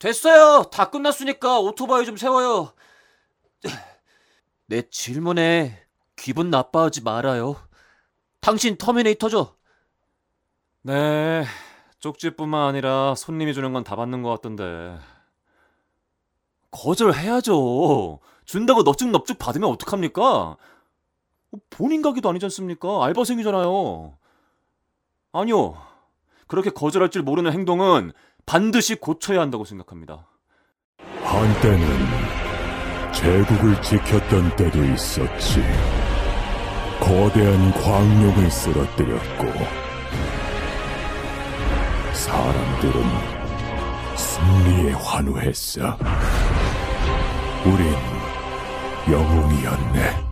됐어요. 다 끝났으니까 오토바이 좀 세워요. 내 질문에 기분 나빠하지 말아요. 당신 터미네이터죠? 네, 쪽지뿐만 아니라 손님이 주는 건 다 받는 것 같던데. 거절해야죠. 준다고 넙죽넙죽 받으면 어떡합니까? 본인 가게도 아니지 않습니까? 알바생이잖아요. 아니요. 그렇게 거절할 줄 모르는 행동은 반드시 고쳐야 한다고 생각합니다. 한때는 제국을 지켰던 때도 있었지. 거대한 광룡을 쓰러뜨렸고 사람들은 승리에 환호했어. 우린 영웅이었네.